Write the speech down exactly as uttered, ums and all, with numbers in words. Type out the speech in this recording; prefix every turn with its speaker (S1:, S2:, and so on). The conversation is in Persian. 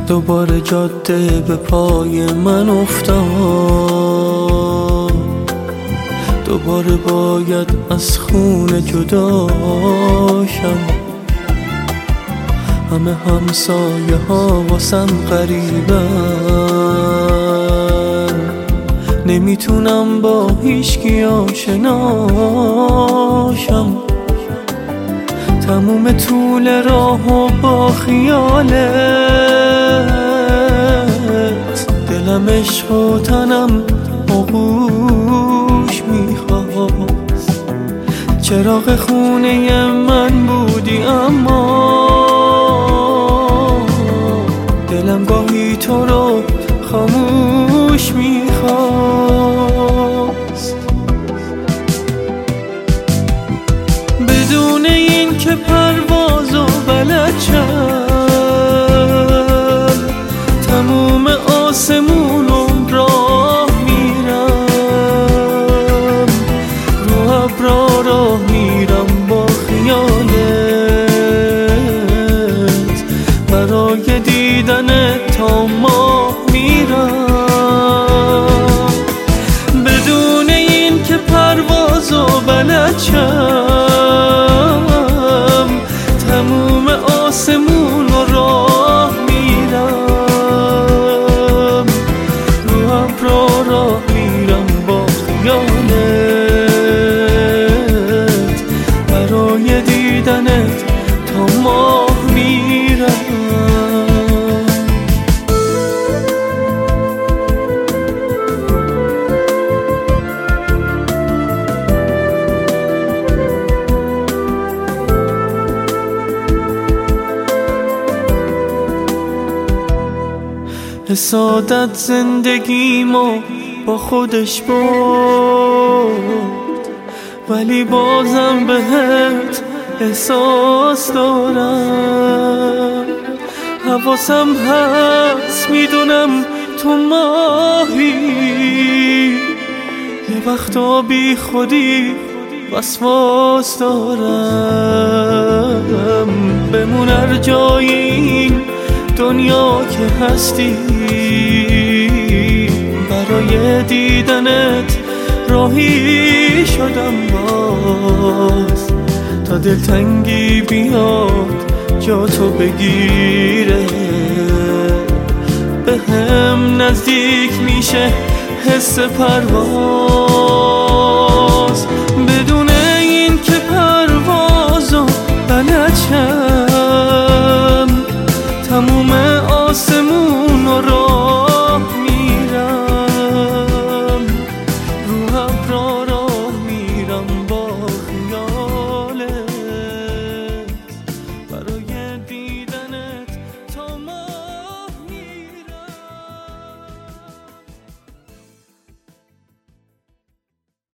S1: دوباره جاده به پای من افتاد، دوباره باید از خونه جدا شم. همه همسایه ها واسم غریبن، نمیتونم با هیچکی آشناشم. تموم طول راهو با خیالت، دلم عشق و تنم آغوش میخواست. چراغ خونه من بودی اما دلم گاهی تو رو خاموش میخواست. بدون این که پرواز و بلد شم، تموم آسمونم راه میرم، رو ابرا راه میرم با خیالت، برای دیدنت تا ماه میرم. بدون این که پرواز و بلد شم، تموم آسمون رو راه میرم، رو ابرا راه میرم با خیالت، برای دیدنت تا ماه میرم. حسادت زندگیمو با خودش برد، ولی بازم بهت احساس دارم. حواسم هست میدونم تو ماهی، یه وقتا بی خودی وسواس دارم. بمون هر جای این دنیا که هستی، برای دیدنت راهی شدم باز، تا دلتنگی بیاد جا تو بگیره. به هم نزدیک میشه حس پرواز،